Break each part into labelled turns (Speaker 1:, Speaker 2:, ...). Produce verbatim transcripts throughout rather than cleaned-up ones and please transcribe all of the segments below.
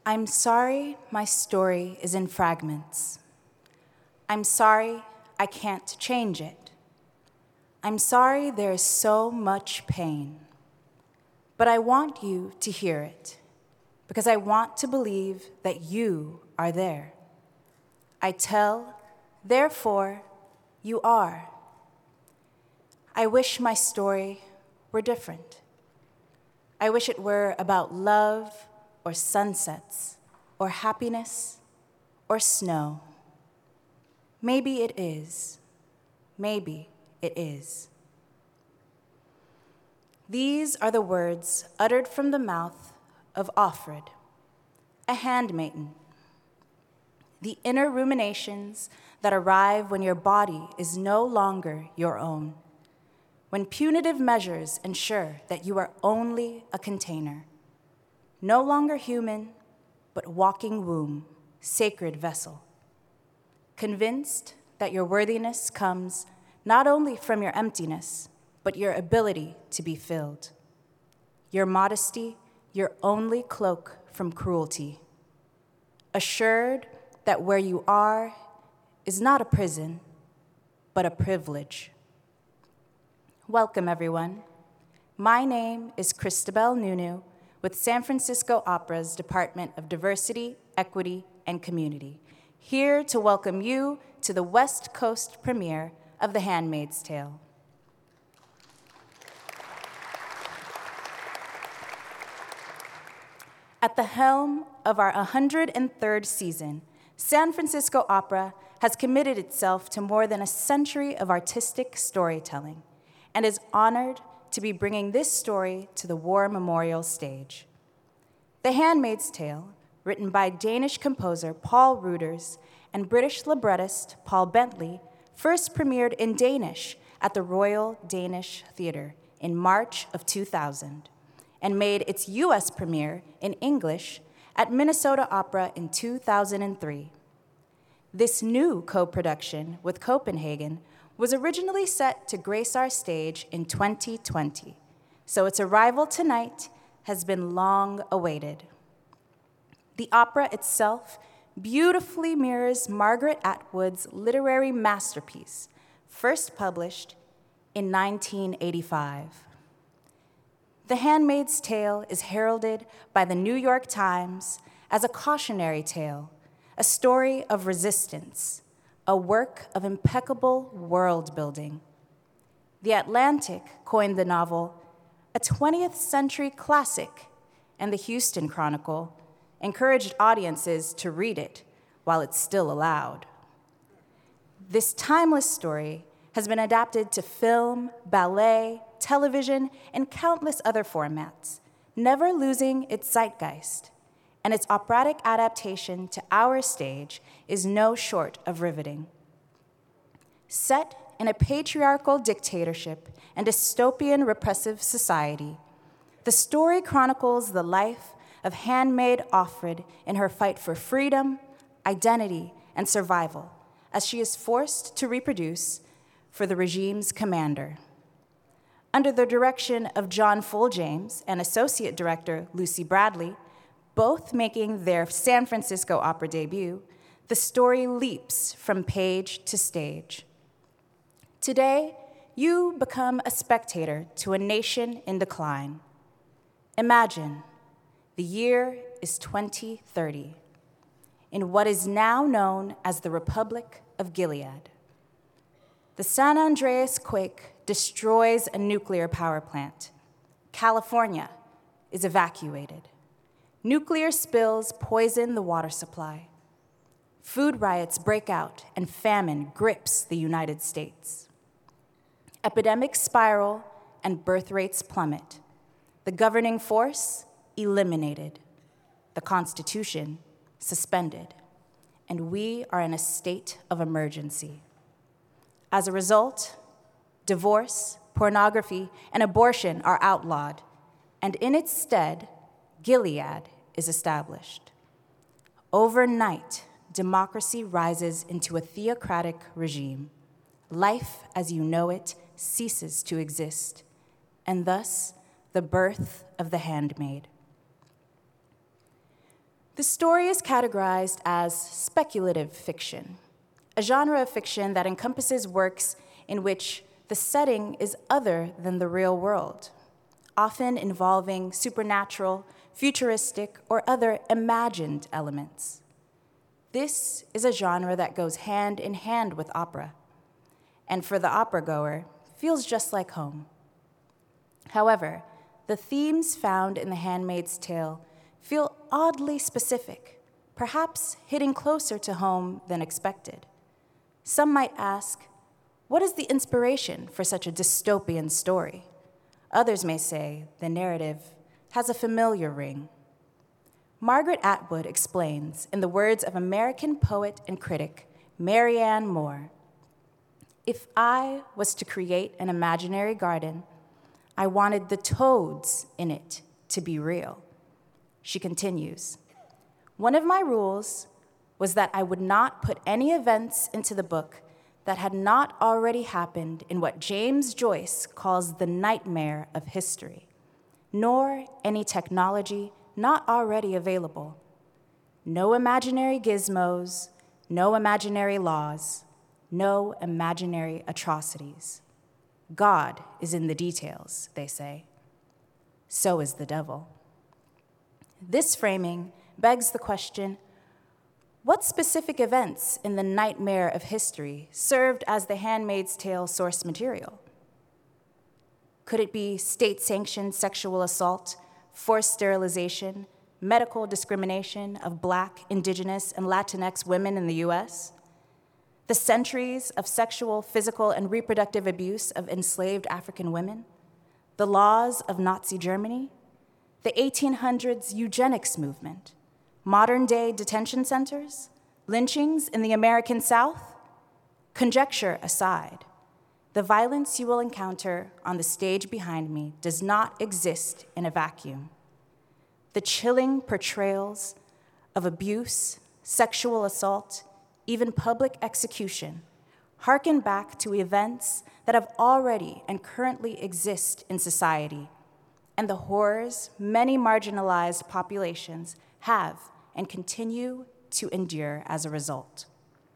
Speaker 1: I'm sorry my story is in fragments. I'm sorry I can't change it. I'm sorry there is so much pain. But I want you to hear it, because I want to believe that you are there. I tell, therefore, you are. I wish my story were different. I wish it were about love or sunsets or happiness or snow. Maybe it is. Maybe it is. These are the words uttered from the mouth of Offred, a handmaiden. The inner ruminations that arrive when your body is no longer your own, when punitive measures ensure that you are only a container, no longer human, but walking womb, sacred vessel. Convinced that your worthiness comes not only from your emptiness, but your ability to be filled. Your modesty, your only cloak from cruelty. Assured that where you are is not a prison, but a privilege. Welcome, everyone. My name is Christabel Nunu with San Francisco Opera's Department of Diversity, Equity, and Community, here to welcome you to the West Coast premiere of The Handmaid's Tale. At the helm of our one hundred third season, San Francisco Opera has committed itself to more than a century of artistic storytelling and is honored to be bringing this story to the War Memorial stage. The Handmaid's Tale, written by Danish composer Paul Ruders and British librettist Paul Bentley, first premiered in Danish at the Royal Danish Theatre in March of two thousand, and made its U S premiere in English at Minnesota Opera in two thousand three. This new co-production with Copenhagen was originally set to grace our stage in twenty twenty, so its arrival tonight has been long awaited. The opera itself beautifully mirrors Margaret Atwood's literary masterpiece, first published in nineteen eighty-five. The Handmaid's Tale is heralded by the New York Times as a cautionary tale, a story of resistance, a work of impeccable world building. The Atlantic coined the novel a twentieth century classic, and the Houston Chronicle encouraged audiences to read it while it's still allowed. This timeless story has been adapted to film, ballet, television, and countless other formats, never losing its zeitgeist, and its operatic adaptation to our stage is no short of riveting. Set in a patriarchal dictatorship and dystopian repressive society, the story chronicles the life of handmaid Offred in her fight for freedom, identity, and survival, as she is forced to reproduce for the regime's commander. Under the direction of John Full-James and Associate Director Lucy Bradley, both making their San Francisco Opera debut, the story leaps from page to stage. Today, you become a spectator to a nation in decline. Imagine, the year is twenty thirty, in what is now known as the Republic of Gilead. The San Andreas quake destroys a nuclear power plant. California is evacuated. Nuclear spills poison the water supply. Food riots break out and famine grips the United States. Epidemics spiral and birth rates plummet. The governing force eliminated. The Constitution suspended. And we are in a state of emergency. As a result, divorce, pornography, and abortion are outlawed, and in its stead, Gilead is established. Overnight, democracy rises into a theocratic regime. Life as you know it ceases to exist, and thus the birth of the handmaid. The story is categorized as speculative fiction, a genre of fiction that encompasses works in which the setting is other than the real world, often involving supernatural, futuristic, or other imagined elements. This is a genre that goes hand in hand with opera, and for the opera goer, feels just like home. However, the themes found in The Handmaid's Tale feel oddly specific, perhaps hitting closer to home than expected. Some might ask, what is the inspiration for such a dystopian story? Others may say the narrative has a familiar ring. Margaret Atwood explains, in the words of American poet and critic Marianne Moore, "If I was to create an imaginary garden, I wanted the toads in it to be real." She continues, "One of my rules was that I would not put any events into the book that had not already happened in what James Joyce calls the nightmare of history, nor any technology not already available. No imaginary gizmos, no imaginary laws, no imaginary atrocities. God is in the details," they say. So is the devil. This framing begs the question, what specific events in the nightmare of history served as The Handmaid's Tale source material? Could it be state-sanctioned sexual assault, forced sterilization, medical discrimination of Black, Indigenous, and Latinx women in the U S? The centuries of sexual, physical, and reproductive abuse of enslaved African women? The laws of Nazi Germany? The eighteen hundreds eugenics movement? Modern-day detention centers? Lynchings in the American South? Conjecture aside, the violence you will encounter on the stage behind me does not exist in a vacuum. The chilling portrayals of abuse, sexual assault, even public execution, harken back to events that have already and currently exist in society, and the horrors many marginalized populations have and continue to endure as a result.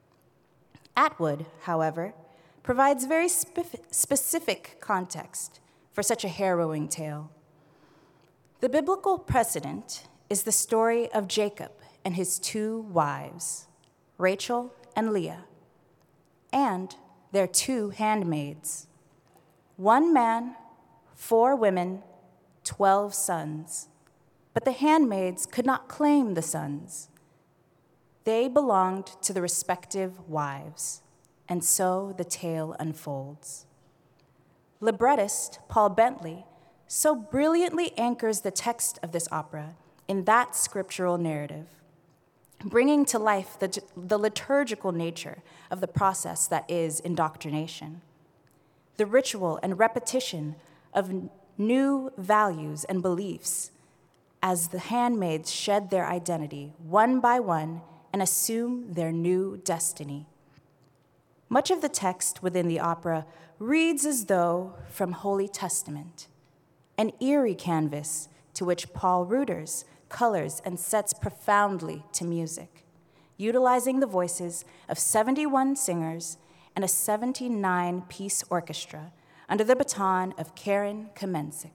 Speaker 1: Atwood, however, provides very spe- specific context for such a harrowing tale. The biblical precedent is the story of Jacob and his two wives, Rachel and Leah, and their two handmaids. One man, four women, twelve sons. But the handmaids could not claim the sons. They belonged to the respective wives, and so the tale unfolds. Librettist Paul Bentley so brilliantly anchors the text of this opera in that scriptural narrative, bringing to life the, the liturgical nature of the process that is indoctrination, the ritual and repetition of new values and beliefs as the handmaids shed their identity one by one and assume their new destiny. Much of the text within the opera reads as though from Holy Testament, an eerie canvas to which Paul Reuters colors and sets profoundly to music, utilizing the voices of seventy-one singers and a seventy-nine-piece orchestra under the baton of Karen Kamensik.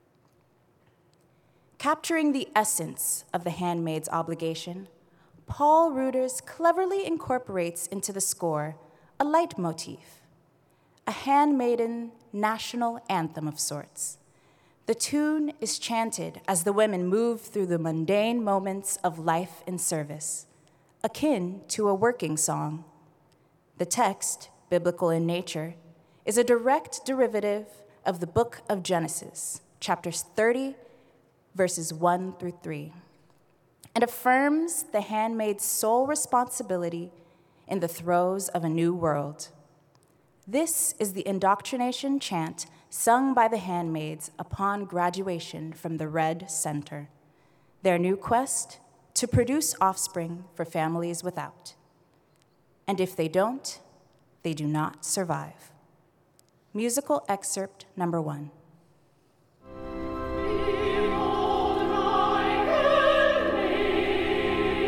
Speaker 1: Capturing the essence of the handmaid's obligation, Paul Reuters cleverly incorporates into the score a leitmotif, a handmaiden national anthem of sorts. The tune is chanted as the women move through the mundane moments of life and service, akin to a working song. The text, biblical in nature, is a direct derivative of the book of Genesis, chapters thirty, verses one through three, and affirms the handmaid's sole responsibility in the throes of a new world. This is the indoctrination chant sung by the handmaids upon graduation from the Red Center, their new quest to produce offspring for families without. And if they don't, they do not survive. Musical excerpt number one.
Speaker 2: Behold, thy handmaid,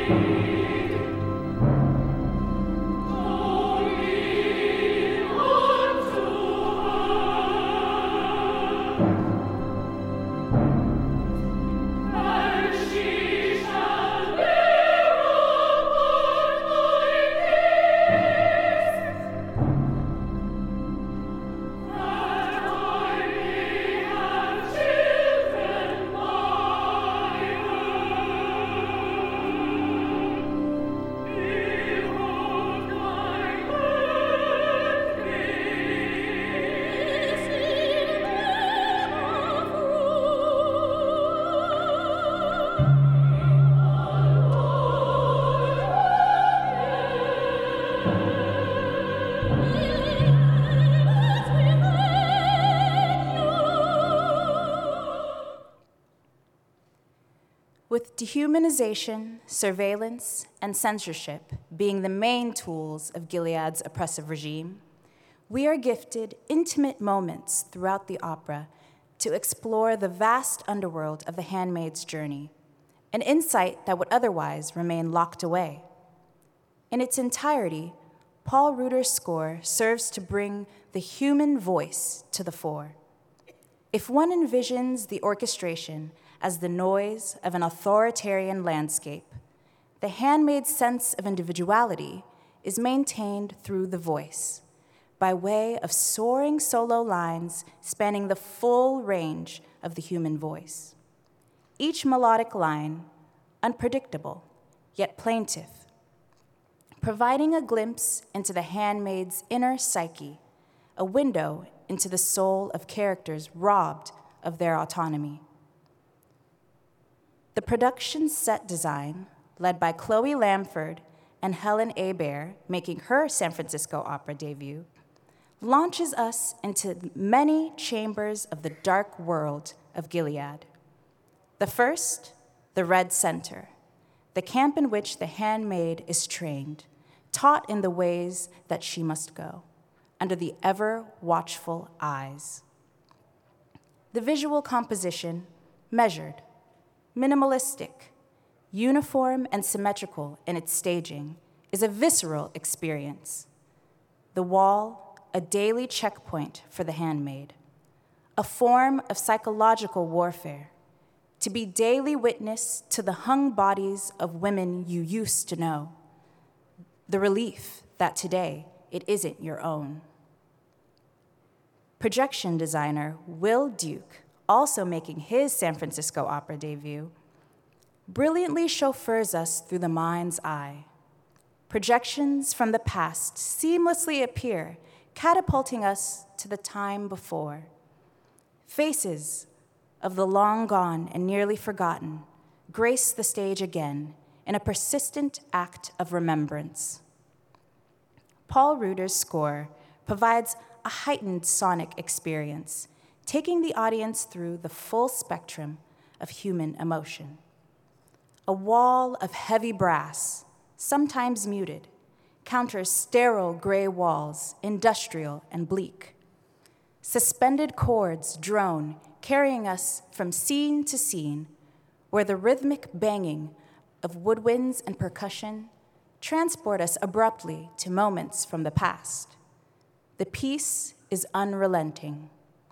Speaker 1: With dehumanization, surveillance, and censorship being the main tools of Gilead's oppressive regime, we are gifted intimate moments throughout the opera to explore the vast underworld of the handmaid's journey, an insight that would otherwise remain locked away. In its entirety, Paul Reuter's score serves to bring the human voice to the fore. If one envisions the orchestration as the noise of an authoritarian landscape, the handmaid's sense of individuality is maintained through the voice, by way of soaring solo lines spanning the full range of the human voice. Each melodic line, unpredictable, yet plaintive, providing a glimpse into the handmaid's inner psyche, a window into the soul of characters robbed of their autonomy. The production set design, led by Chloe Lamford and Helen Hebert, making her San Francisco Opera debut, launches us into many chambers of the dark world of Gilead. The first, the Red Center, the camp in which the handmaid is trained, taught in the ways that she must go, under the ever-watchful eyes. The visual composition, measured, minimalistic, uniform and symmetrical in its staging, is a visceral experience. The wall, a daily checkpoint for the handmaid, a form of psychological warfare, to be daily witness to the hung bodies of women you used to know, the relief that today it isn't your own. Projection designer Will Duke, also making his San Francisco Opera debut, brilliantly chauffeurs us through the mind's eye. Projections from the past seamlessly appear, catapulting us to the time before. Faces of the long gone and nearly forgotten grace the stage again in a persistent act of remembrance. Paul Reuter's score provides a heightened sonic experience, taking the audience through the full spectrum of human emotion. A wall of heavy brass, sometimes muted, counters sterile gray walls, industrial and bleak. Suspended chords drone, carrying us from scene to scene, where the rhythmic banging of woodwinds and percussion transport us abruptly to moments from the past. The piece is unrelenting.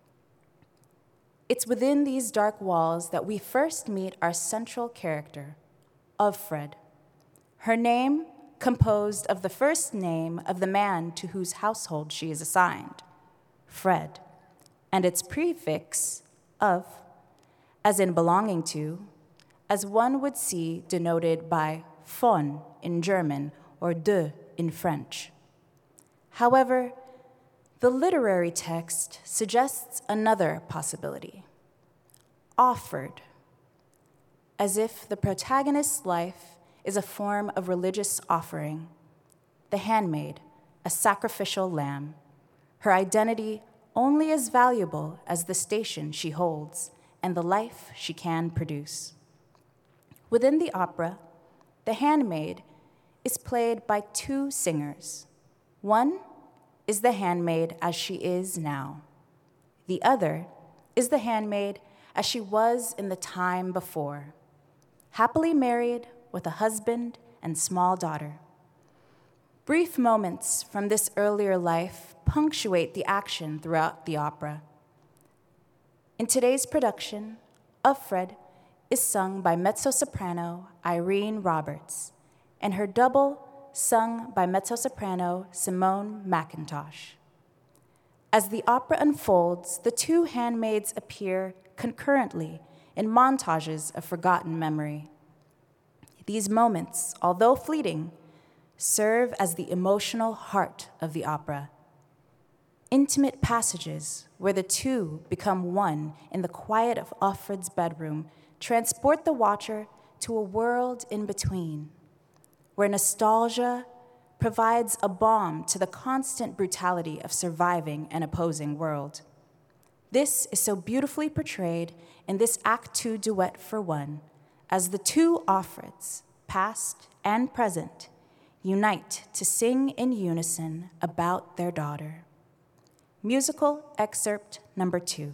Speaker 1: It's within these dark walls that we first meet our central character, Ofred. Her name, composed of the first name of the man to whose household she is assigned, Fred, and its prefix, of, as in belonging to, as one would see denoted by von in German or de in French. However, the literary text suggests another possibility, offered, as if the protagonist's life is a form of religious offering, the handmaid, a sacrificial lamb, her identity only as valuable as the station she holds and the life she can produce. Within the opera, the handmaid is played by two singers. One is the handmaid as she is now. The other is the handmaid as she was in the time before, happily married with a husband and small daughter. Brief moments from this earlier life punctuate the action throughout the opera. In today's production, Uffred is sung by mezzo-soprano Irene Roberts, and her double sung by mezzo-soprano Simone McIntosh. As the opera unfolds, the two handmaids appear concurrently in montages of forgotten memory. These moments, although fleeting, serve as the emotional heart of the opera. Intimate passages where the two become one in the quiet of Uffred's bedroom transport the watcher to a world in between, where nostalgia provides a balm to the constant brutality of surviving an opposing world. This is so beautifully portrayed in this Act Two duet for one, as the two Uffreds, past and present, unite to sing in unison about their daughter. Musical excerpt number two.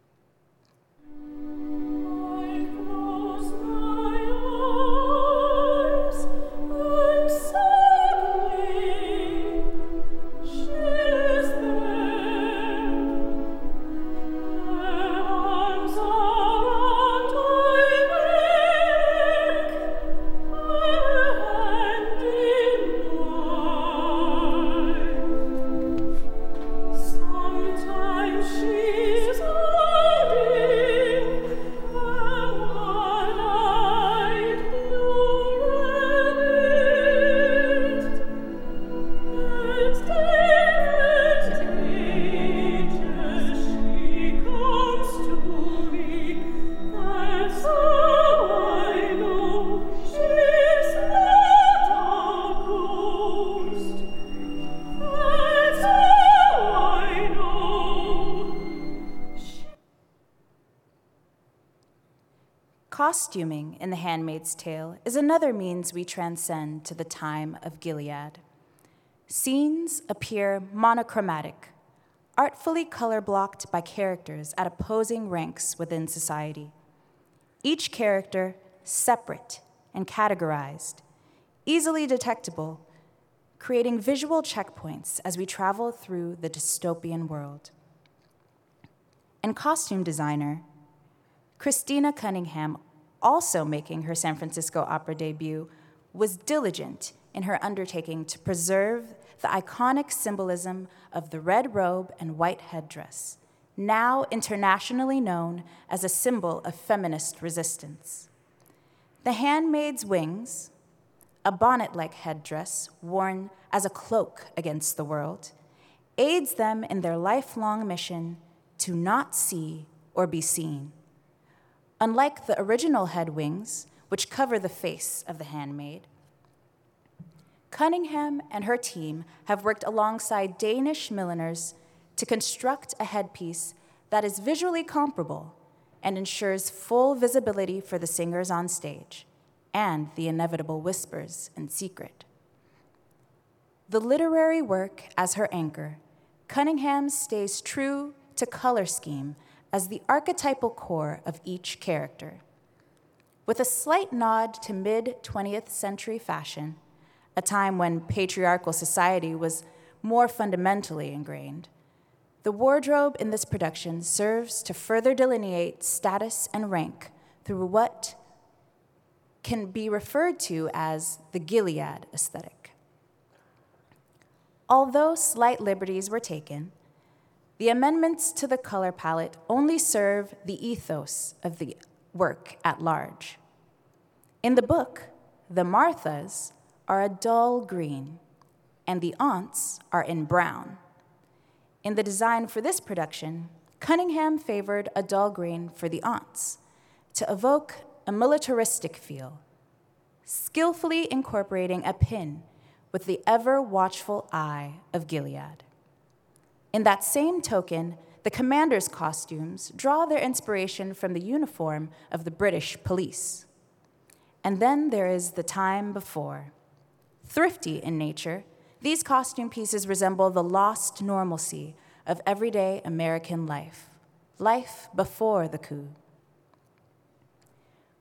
Speaker 1: Costuming in The Handmaid's Tale is another means we transcend to the time of Gilead. Scenes appear monochromatic, artfully color-blocked by characters at opposing ranks within society. Each character separate and categorized, easily detectable, creating visual checkpoints as we travel through the dystopian world. And costume designer Christina Cunningham, also making her San Francisco Opera debut, was diligent in her undertaking to preserve the iconic symbolism of the red robe and white headdress, now internationally known as a symbol of feminist resistance. The handmaid's wings, a bonnet-like headdress worn as a cloak against the world, aids them in their lifelong mission to not see or be seen. Unlike the original head wings, which cover the face of the handmaid, Cunningham and her team have worked alongside Danish milliners to construct a headpiece that is visually comparable and ensures full visibility for the singers on stage and the inevitable whispers in secret. The literary work as her anchor, Cunningham stays true to color scheme as the archetypal core of each character. With a slight nod to mid-twentieth century fashion, a time when patriarchal society was more fundamentally ingrained, the wardrobe in this production serves to further delineate status and rank through what can be referred to as the Gilead aesthetic. Although slight liberties were taken, the amendments to the color palette only serve the ethos of the work at large. In the book, the Marthas are a dull green, and the aunts are in brown. In the design for this production, Cunningham favored a dull green for the aunts to evoke a militaristic feel, skillfully incorporating a pin with the ever-watchful eye of Gilead. In that same token, the commanders' costumes draw their inspiration from the uniform of the British police. And then there is the time before. Thrifty in nature, these costume pieces resemble the lost normalcy of everyday American life, life before the coup.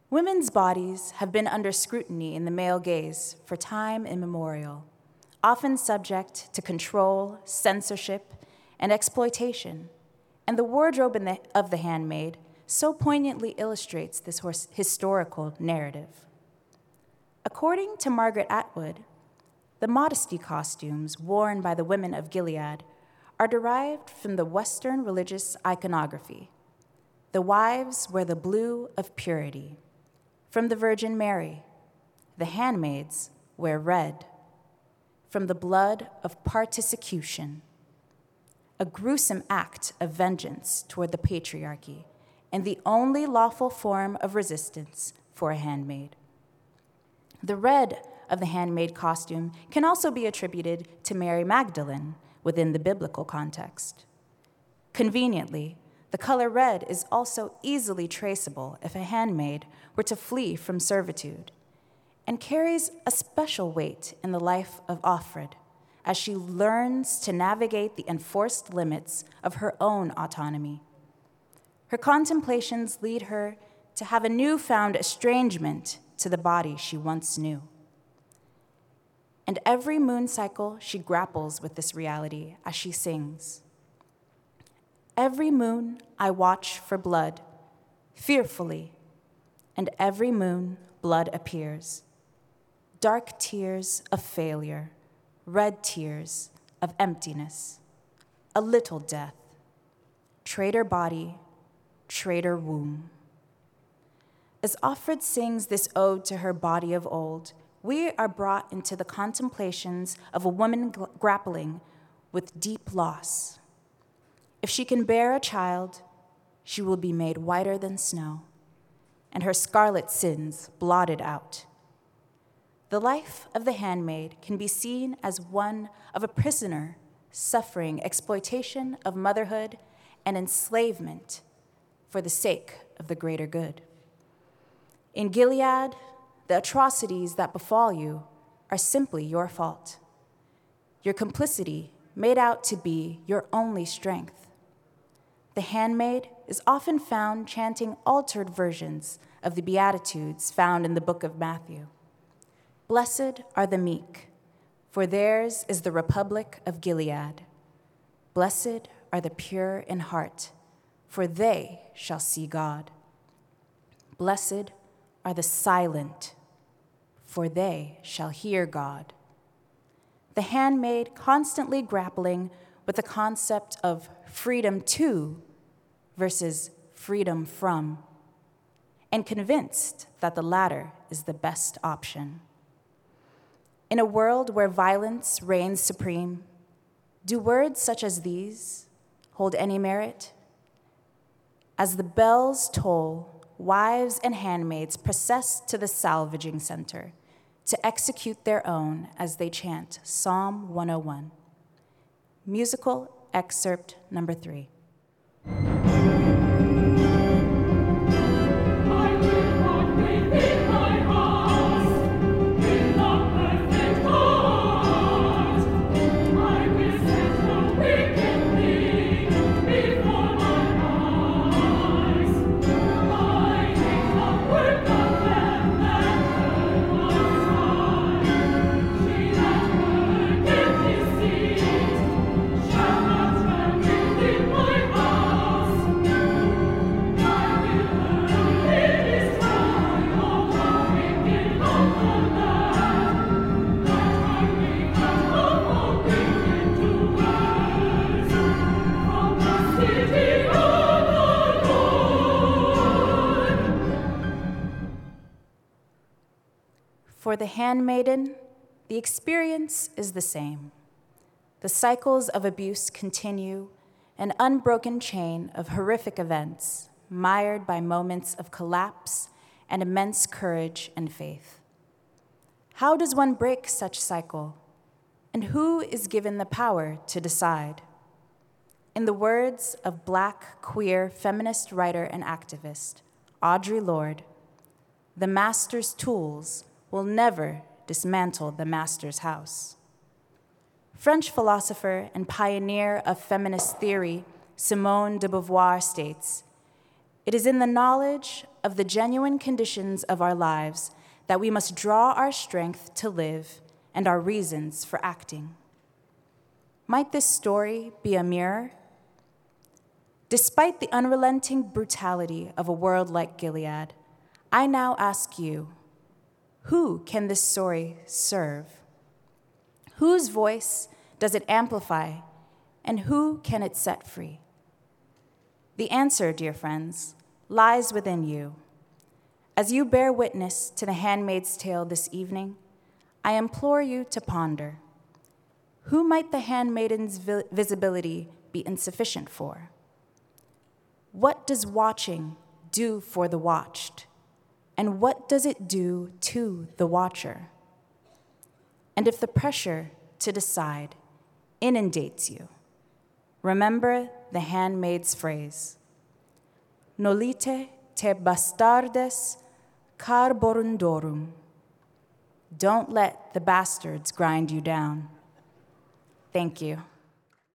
Speaker 1: Women's bodies have been under scrutiny in the male gaze for time immemorial, often subject to control, censorship, and exploitation, and the wardrobe in the, of the handmaid so poignantly illustrates this hor- historical narrative. According to Margaret Atwood, the modesty costumes worn by the women of Gilead are derived from the Western religious iconography. The wives wear the blue of purity. From the Virgin Mary, the handmaids wear red. From the blood of particicution, a gruesome act of vengeance toward the patriarchy, and the only lawful form of resistance for a handmaid. The red of the handmaid costume can also be attributed to Mary Magdalene within the biblical context. Conveniently, the color red is also easily traceable if a handmaid were to flee from servitude, and carries a special weight in the life of Offred as she learns to navigate the enforced limits of her own autonomy. Her contemplations lead her to have a newfound estrangement to the body she once knew. And every moon cycle, she grapples with this reality as she sings. Every moon I watch for blood, fearfully, and every moon blood appears. Dark tears of failure, red tears of emptiness, a little death, traitor body, traitor womb. As Offred sings this ode to her body of old, we are brought into the contemplations of a woman gl- grappling with deep loss. If she can bear a child, she will be made whiter than snow, and her scarlet sins blotted out. The life of the handmaid can be seen as one of a prisoner suffering exploitation of motherhood and enslavement for the sake of the greater good. In Gilead, the atrocities that befall you are simply your fault. Your complicity made out to be your only strength. The handmaid is often found chanting altered versions of the Beatitudes found in the book of Matthew. Blessed are the meek, for theirs is the republic of Gilead. Blessed are the pure in heart, for they shall see God. Blessed are the silent, for they shall hear God. The handmaid constantly grappling with the concept of freedom to versus freedom from, and convinced that the latter is the best option. In a world where violence reigns supreme, do words such as these hold any merit? As the bells toll, wives and handmaids process to the salvaging center to execute their own as they chant Psalm one oh one. Musical excerpt number three. For the handmaiden, the experience is the same. The cycles of abuse continue, an unbroken chain of horrific events, mired by moments of collapse and immense courage and faith. How does one break such cycle, and who is given the power to decide? In the words of Black, queer, feminist writer and activist Audre Lorde, the master's tools will never dismantle the master's house. French philosopher and pioneer of feminist theory, Simone de Beauvoir states, "It is in the knowledge of the genuine conditions of our lives that we must draw our strength to live and our reasons for acting. Might this story be a mirror? Despite the unrelenting brutality of a world like Gilead, I now ask you, who can this story serve? Whose voice does it amplify, and who can it set free? The answer, dear friends, lies within you. As you bear witness to the Handmaid's Tale this evening, I implore you to ponder, who might the handmaiden's vi- visibility be insufficient for? What does watching do for the watched? And what does it do to the watcher? And if the pressure to decide inundates you, remember the handmaid's phrase, nolite te bastardes carborundorum. Don't let the bastards grind you down. Thank you.